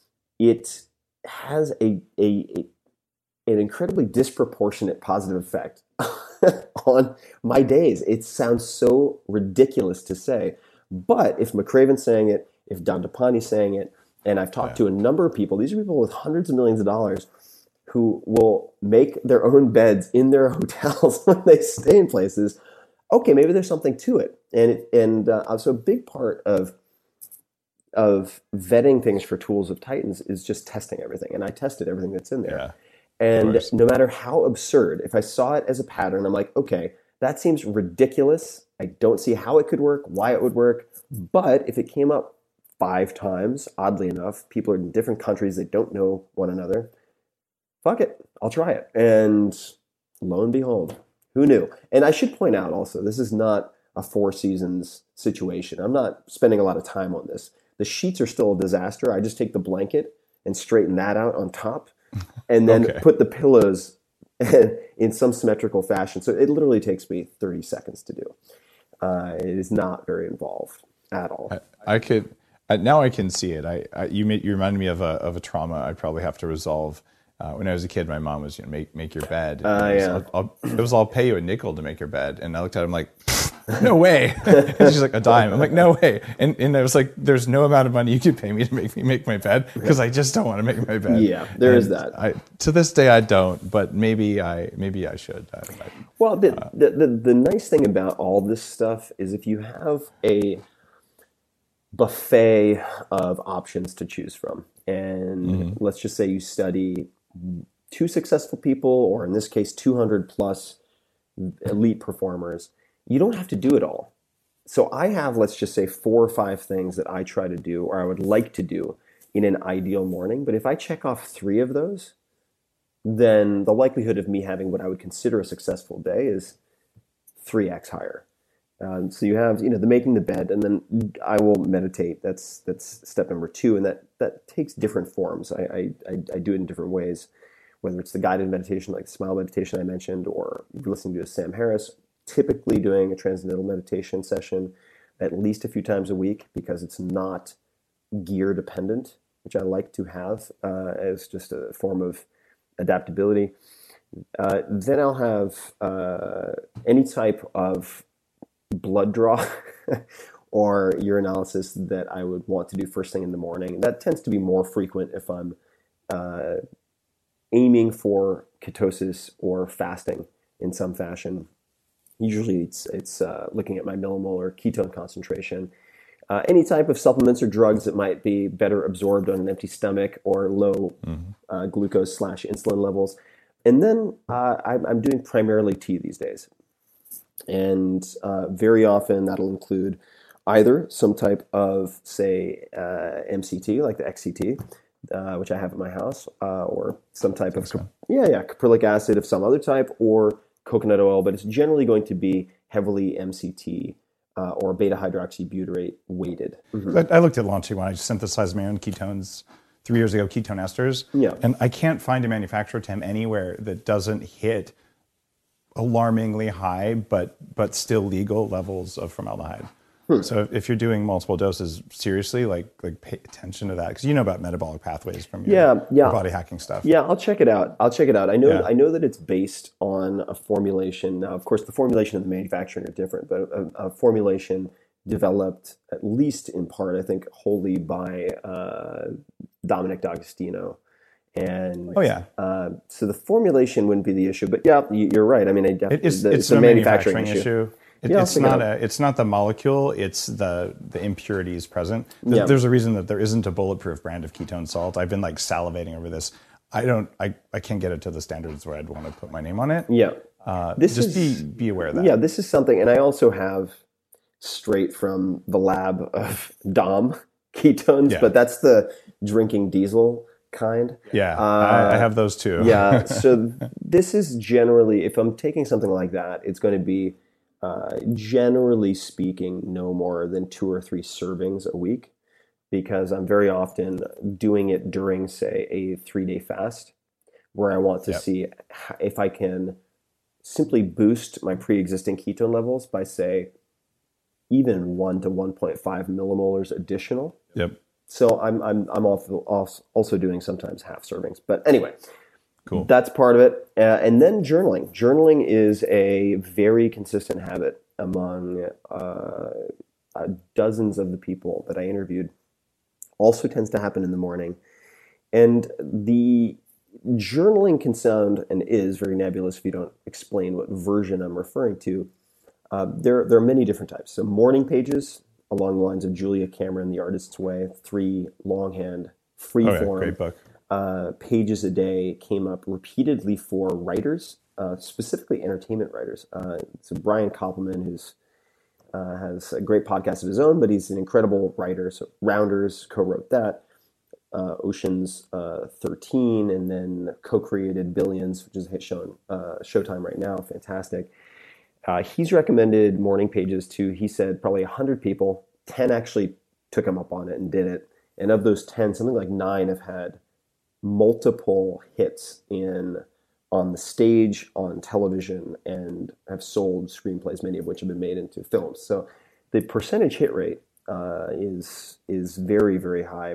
it has a, a, a an incredibly disproportionate positive effect on my days. It sounds so ridiculous to say, but if McCraven's saying it, if Dandapani's saying it, and I've talked yeah. to a number of people, these are people with hundreds of millions of dollars who will make their own beds in their hotels when they stay in places. Okay, maybe there's something to it. And it, and uh, so a big part of of vetting things for Tools of Titans is just testing everything. And I tested everything that's in there. Yeah, and no matter how absurd, if I saw it as a pattern, I'm like, okay, that seems ridiculous. I don't see how it could work, why it would work. But if it came up five times, oddly enough, people are in different countries that don't know one another, fuck it, I'll try it. And lo and behold, who knew? And I should point out also, this is not a Four Seasons situation. I'm not spending a lot of time on this. The sheets are still a disaster. I just take the blanket and straighten that out on top, and then okay. put the pillows in some symmetrical fashion. So it literally takes me thirty seconds to do. Uh, it is not very involved at all. I, I could I, now I can see it. I, I you made, you reminded me of a of a trauma I probably have to resolve. Uh, when I was a kid, my mom was, you know, make make your bed. Uh, it, was, yeah. I'll, I'll, it was, I'll pay you a nickel to make your bed. And I looked at him like, no way. And she's like, a dime. I'm like, no way. And and I was like, there's no amount of money you could pay me to make me make my bed, because I just don't want to make my bed. Yeah, there and is that. I, to this day, I don't, but maybe I maybe I should. I, I, well, the, uh, the, the the nice thing about all this stuff is if you have a buffet of options to choose from, and mm-hmm. let's just say you study two successful people, or in this case, two hundred plus elite performers, you don't have to do it all. So I have, let's just say, four or five things that I try to do, or I would like to do in an ideal morning. But if I check off three of those, then the likelihood of me having what I would consider a successful day is three x higher. Um, so you have, you know, the making the bed, and then I will meditate. That's that's step number two, and that that takes different forms. I I, I do it in different ways, whether it's the guided meditation like the Smile meditation I mentioned, or listening to a Sam Harris. Typically doing a transcendental meditation session at least a few times a week, because it's not gear dependent, which I like to have uh, as just a form of adaptability. Uh, then I'll have uh, any type of blood draw or urinalysis that I would want to do first thing in the morning. That tends to be more frequent if I'm uh, aiming for ketosis or fasting in some fashion. Usually it's, it's uh, looking at my millimolar ketone concentration. Uh, any type of supplements or drugs that might be better absorbed on an empty stomach or low mm-hmm. uh, glucose slash insulin levels. And then uh, I'm, I'm doing primarily tea these days. And uh, very often that'll include either some type of, say, uh, M C T, like the X C T, uh, which I have at my house, uh, or some type of, so. yeah, yeah, caprylic acid of some other type, or coconut oil, but it's generally going to be heavily M C T uh, or beta-hydroxybutyrate weighted. Mm-hmm. I, I looked at launching one. I synthesized my own ketones three years ago, ketone esters. Yeah. And I can't find a manufacturer, Tim, anywhere that doesn't hit alarmingly high, but but still legal levels of formaldehyde. Hmm. So if you're doing multiple doses, seriously, like like pay attention to that, because you know about metabolic pathways from your, yeah, yeah. your body hacking stuff. Yeah, I'll check it out. I'll check it out. I know Yeah. I know that it's based on a formulation. Now, of course, the formulation and the manufacturing are different, but a, a formulation developed, at least in part, I think, wholly by uh, Dominic D'Agostino. And oh yeah, uh, so the formulation wouldn't be the issue, but yeah, you're right. I mean, I definitely, it is, the, it's, it's a no manufacturing, manufacturing issue. issue. It, yeah, it's not a. It's not the molecule. It's the the impurities present. Th- Yeah. There's a reason that there isn't a bulletproof brand of ketone salt. I've been like salivating over this. I don't. I, I can't get it to the standards where I'd want to put my name on it. Yeah, Uh, this just is, be be aware of that. Yeah, this is something, and I also have straight from the lab of Dom ketones, Yeah. but that's the drinking diesel kind. Yeah, Uh, I, I have those too. Yeah, so this is generally, if I'm taking something like that, it's going to be, uh, generally speaking, no more than two or three servings a week, because I'm very often doing it during, say, a three-day fast, where I want to Yep. see if I can simply boost my pre-existing ketone levels by, say, even one to one point five millimolars additional. Yep. So I'm I'm I'm also also doing sometimes half servings. But anyway, Cool. That's part of it. Uh, and then journaling. Journaling is a very consistent habit among uh, uh, dozens of the people that I interviewed. Also tends to happen in the morning. And the journaling can sound, and is, very nebulous if you don't explain what version I'm referring to. Uh, there, there are many different types. So morning pages, along the lines of Julia Cameron, The Artist's Way, three longhand, free Oh, yeah, form. great book. Uh, pages a day came up repeatedly for writers, uh, specifically entertainment writers. Uh, so Brian Koppelman, who's uh, has a great podcast of his own, but he's an incredible writer. So Rounders co-wrote that. Uh, Ocean's uh, thirteen, and then co-created Billions, which is a hit show on uh, Showtime right now. Fantastic. Uh, he's recommended morning pages to, he said, probably one hundred people. ten actually took him up on it and did it. And of those ten, something like nine have had multiple hits in on the stage, on television, and have sold screenplays, many of which have been made into films. So the percentage hit rate uh, is is very, very high.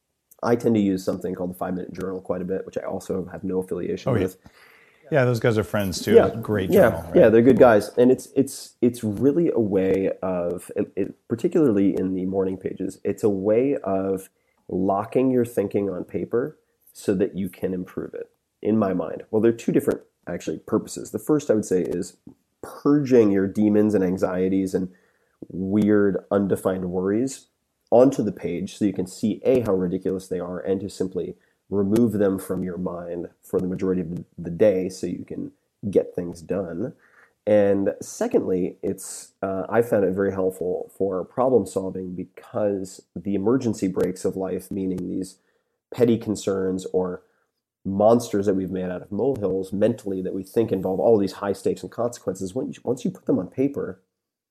I tend to use something called the Five Minute Journal quite a bit, which I also have no affiliation Oh, yeah. with. Yeah, those guys are friends too. Yeah, Great yeah, journal. Right? yeah, they're good guys, and it's it's it's really a way of, it, it, particularly in the morning pages, it's a way of locking your thinking on paper so that you can improve it. In my mind, well, there are two different actually purposes. The first, I would say, is purging your demons and anxieties and weird, undefined worries onto the page so you can see A, how ridiculous they are, and to simply remove them from your mind for the majority of the day so you can get things done. And secondly, it's uh, I found it very helpful for problem solving because the emergency brakes of life, meaning these petty concerns or monsters that we've made out of molehills mentally that we think involve all these high stakes and consequences, when you, once you put them on paper,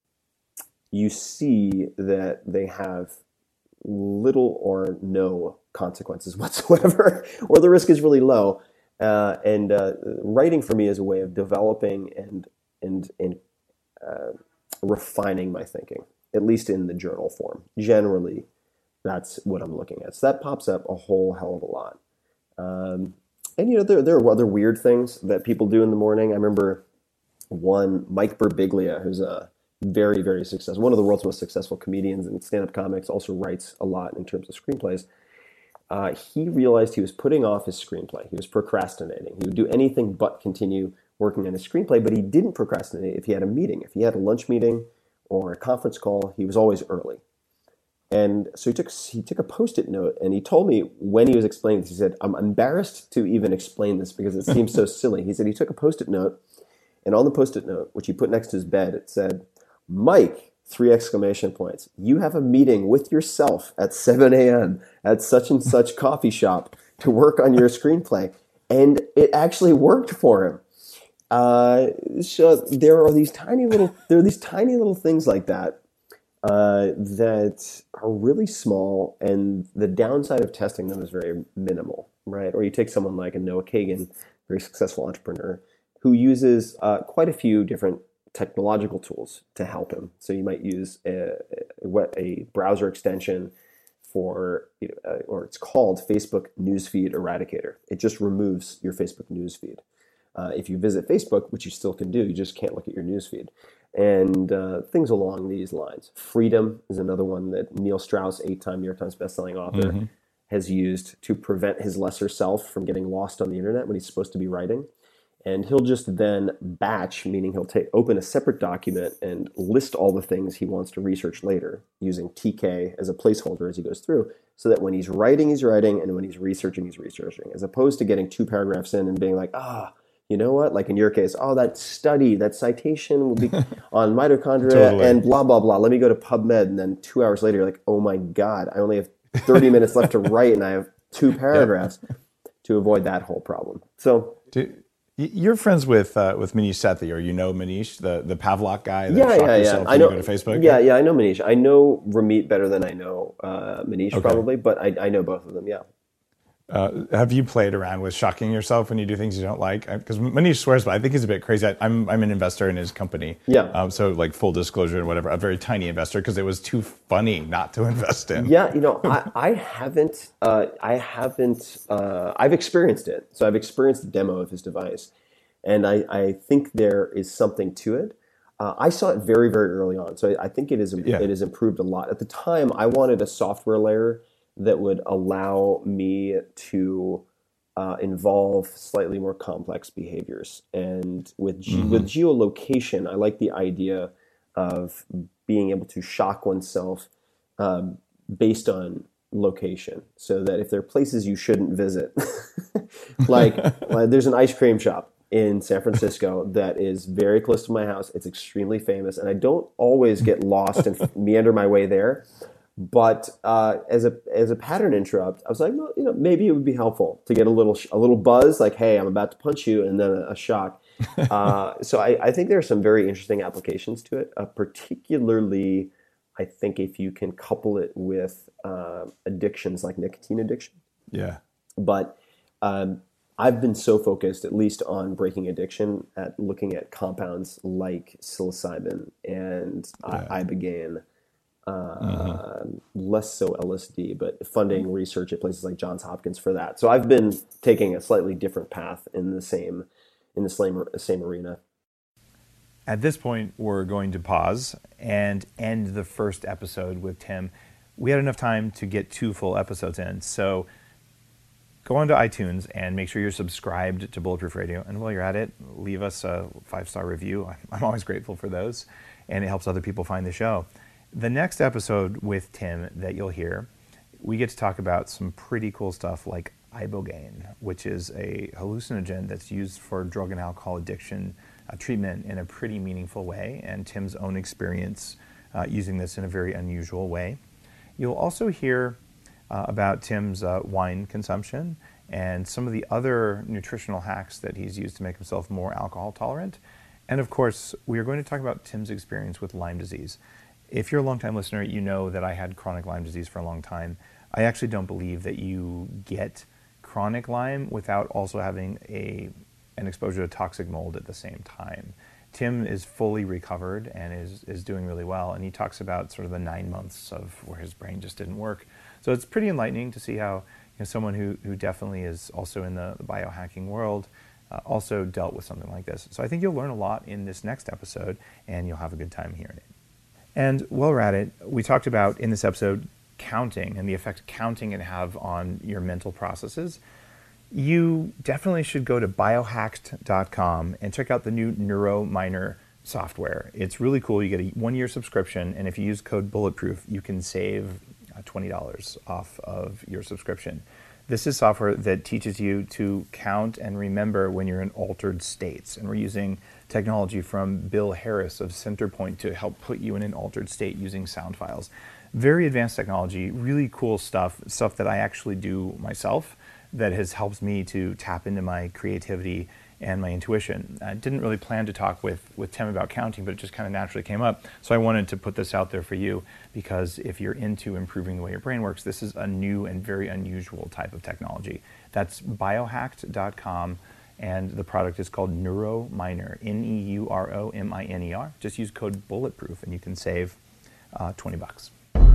you see that they have little or no consequences whatsoever, or the risk is really low. Uh, and uh, writing for me is a way of developing and and and uh, refining my thinking, at least in the journal form. Generally, That's what I'm looking at. So that pops up a whole hell of a lot. Um, and, you know, there, there are other weird things that people do in the morning. I remember one, Mike Birbiglia, who's a very, very successful, one of the world's most successful comedians and stand-up comics, also writes a lot in terms of screenplays. Uh, he realized he was putting off his screenplay. He was procrastinating. He would do anything but continue working on his screenplay, but he didn't procrastinate if he had a meeting. If he had a lunch meeting or a conference call, he was always early. And so he took he took a Post-it note, and he told me when he was explaining this, he said, I'm embarrassed to even explain this because it seems so silly. He said he took a Post-it note, and on the Post-it note, which he put next to his bed, it said, Mike, three exclamation points. You have a meeting with yourself at seven a.m. at such and such coffee shop to work on your screenplay. And it actually worked for him. Uh, so there are these tiny little, there are these tiny little things like that uh, that are really small, and the downside of testing them is very minimal, right? Or you take someone like a Noah Kagan, very successful entrepreneur, who uses uh, quite a few different technological tools to help him. So you might use a, a, a browser extension for, you know, uh, or it's called Facebook Newsfeed Eradicator. It just removes your Facebook newsfeed. Uh, if you visit Facebook, which you still can do, you just can't look at your newsfeed. And uh, things along these lines. Freedom is another one that Neil Strauss, eight-time New York Times bestselling author, mm-hmm. has used to prevent his lesser self from getting lost on the internet when he's supposed to be writing. And he'll just then batch, meaning he'll take open a separate document and list all the things he wants to research later using T K as a placeholder as he goes through, so that when he's writing, he's writing, and when he's researching, he's researching, as opposed to getting two paragraphs in and being like, ah, you know what? Like in your case, oh, that study, that citation will be on mitochondria Totally. And blah, blah, blah. Let me go to PubMed. And then two hours later, you're like, oh my God, I only have thirty minutes left to write and I have two paragraphs to avoid that whole problem. So... Do, You're friends with uh, with Manish Sethi, or you know Manish, the, the Pavlok guy that yeah, shocked yeah, yourself yeah. when I know, you go to Facebook? Yeah, yeah, I know Manish. I know Ramit better than I know uh, Manish Okay. probably, but I, I know both of them, yeah. Uh, have you played around with shocking yourself when you do things you don't like? Because Manish swears, but I think he's a bit crazy. I, I'm I'm an investor in his company. Yeah. Um, so like full disclosure and whatever, a very tiny investor because it was too funny not to invest in. Yeah, you know, I, I haven't, uh, I haven't, uh, I've experienced it. So I've experienced the demo of his device. And I, I think there is something to it. Uh, I saw it very, very early on. So I, I think it is Yeah. it has improved a lot. At the time, I wanted a software layer that would allow me to uh, involve slightly more complex behaviors. And with ge- Mm-hmm. with geolocation, I like the idea of being able to shock oneself um, based on location, so that if there are places you shouldn't visit, like, like there's an ice cream shop in San Francisco that is very close to my house. It's extremely famous, and I don't always get lost and meander my way there. But uh, as a as a pattern interrupt, I was like, well, you know, maybe it would be helpful to get a little a little buzz, like, hey, I'm about to punch you, and then a, a shock. Uh, so I, I think there are some very interesting applications to it, uh, particularly, I think, if you can couple it with uh, addictions like nicotine addiction. Yeah. But um, I've been so focused, at least on breaking addiction, at looking at compounds like psilocybin and Yeah. I- ibogaine, uh, Mm-hmm. less so L S D, but funding research at places like Johns Hopkins for that. So I've been taking a slightly different path in the same in the same same arena. At this point, we're going to pause and end the first episode with Tim. We had enough time to get two full episodes in, so go onto iTunes and make sure you're subscribed to Bulletproof Radio. And while you're at it, leave us a five-star review. I'm always grateful for those, and it helps other people find the show. The next episode with Tim that you'll hear, we get to talk about some pretty cool stuff like ibogaine, which is a hallucinogen that's used for drug and alcohol addiction uh, treatment in a pretty meaningful way, and Tim's own experience uh, using this in a very unusual way. You'll also hear uh, about Tim's uh, wine consumption and some of the other nutritional hacks that he's used to make himself more alcohol tolerant. And of course, we are going to talk about Tim's experience with Lyme disease. If you're a longtime listener, you know that I had chronic Lyme disease for a long time. I actually don't believe that you get chronic Lyme without also having a an exposure to toxic mold at the same time. Tim is fully recovered and is, is doing really well. And he talks about sort of the nine months of where his brain just didn't work. So it's pretty enlightening to see how, you know, someone who, who definitely is also in the, the biohacking world uh, also dealt with something like this. So I think you'll learn a lot in this next episode, and you'll have a good time hearing it. And while we're at it, we talked about in this episode counting and the effect counting can have on your mental processes. You definitely should go to biohacked dot com and check out the new NeuroMiner software. It's really cool. You get a one-year subscription, and if you use code Bulletproof, you can save twenty dollars off of your subscription. This is software that teaches you to count and remember when you're in altered states. And we're using technology from Bill Harris of Centerpoint to help put you in an altered state using sound files. Very advanced technology, really cool stuff, stuff that I actually do myself that has helped me to tap into my creativity and my intuition. I didn't really plan to talk with, with Tim about counting, but it just kind of naturally came up. So I wanted to put this out there for you, because if you're into improving the way your brain works, this is a new and very unusual type of technology. That's biohacked dot com, and the product is called NeuroMiner, N E U R O M I N E R. Just use code Bulletproof and you can save uh, twenty bucks.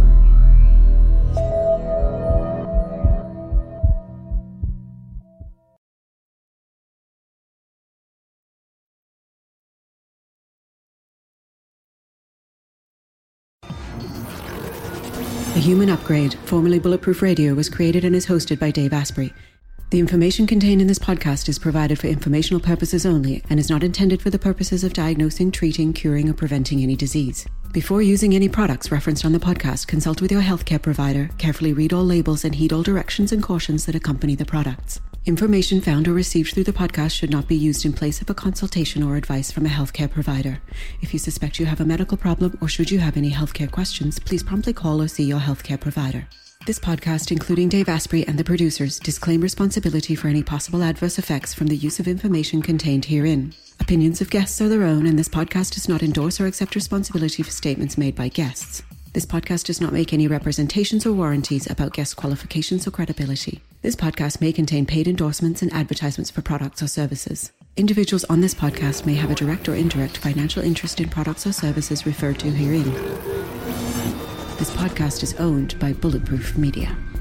The Human Upgrade, formerly Bulletproof Radio, was created and is hosted by Dave Asprey. The information contained in this podcast is provided for informational purposes only and is not intended for the purposes of diagnosing, treating, curing, or preventing any disease. Before using any products referenced on the podcast, consult with your healthcare provider, carefully read all labels, and heed all directions and cautions that accompany the products. Information found or received through the podcast should not be used in place of a consultation or advice from a healthcare provider. If you suspect you have a medical problem or should you have any healthcare questions, please promptly call or see your healthcare provider. This podcast, including Dave Asprey and the producers, disclaim responsibility for any possible adverse effects from the use of information contained herein. Opinions of guests are their own, and this podcast does not endorse or accept responsibility for statements made by guests. This podcast does not make any representations or warranties about guest qualifications or credibility. This podcast may contain paid endorsements and advertisements for products or services. Individuals on this podcast may have a direct or indirect financial interest in products or services referred to herein. This podcast is owned by Bulletproof Media.